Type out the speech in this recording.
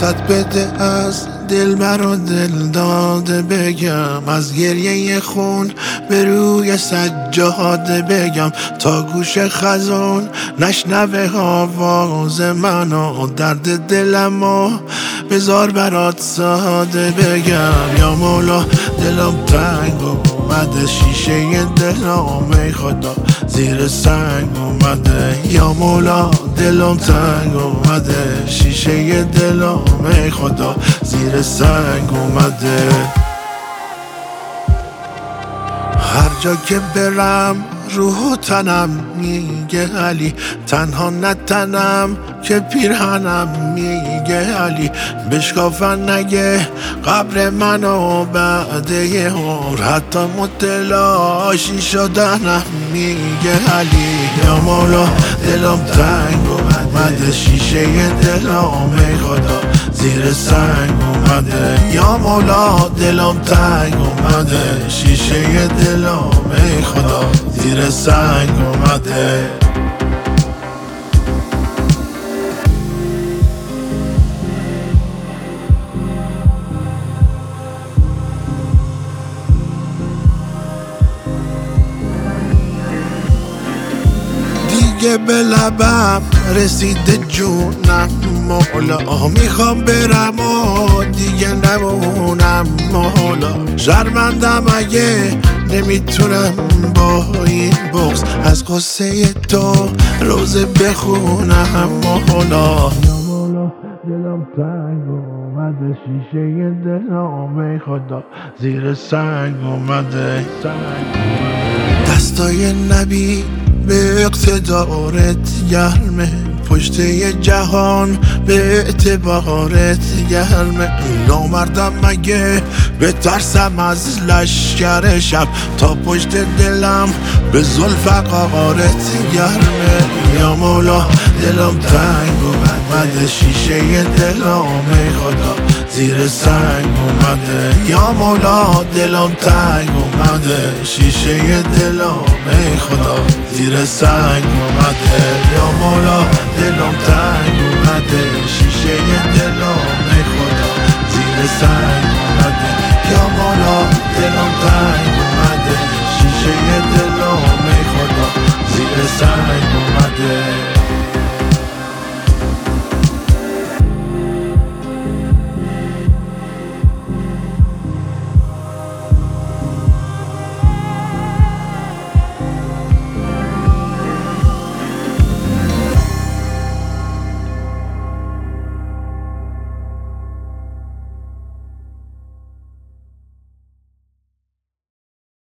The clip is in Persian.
فرصت بده از دل برا دل داده بگم، از گریه خون به روی سجاده بگم، تا گوش خزان نشنوه آواز منو، درد دلمو بذار برات ساده بگم. یا مولا دلم تنگ اومده، شیشه دلم ای خدا زیر سنگ اومده. یا مولا دلم تنگ اومده، شیشه دلم ای خدا زیر سنگ اومده. هر جا که برم روح و تنم میگه علی، تنها نتنم که پیرهنم میگه علی. بشکافن نگه قبر منو بعد یه عمر، حتی متلاشی شدنم میگه علی. یا مولا دلم تنگ اومده، شیشه دلم ای خدا زیر سنگ اومده. یا مولا دلم تنگ اومده، شیشه دلم ای خدا زیر سنگ اومده. دیگه به لبم رسیده جونم مولا، میخوام برم و دیگه نمونم مولا. شرمندم اگه نمیتونم با این بغض از قصه تو روزه بخونم مولا. یا مولا دلم تنگ اومده، شیشه دلم ای خدا زیر سنگ اومده. دستای نبی به اقتدارت گرمه، پشت جهان به اعتبارت گرمه. نامردم مگه به ترسم از لشکر شب، تا پشت دلم به ذوالفقارت گرمه. یا مولا دلم تنگ اومده، شیشه دلم ای خدا زیر سنگ اومده. یا مولا دلم تنگ اومده، شیشه دلم ای خدا زیر سنگ اومده. یا مولا دلم تنگ اومده، شیشه دلم ای خدا زیر سنگ اومده. یا مولا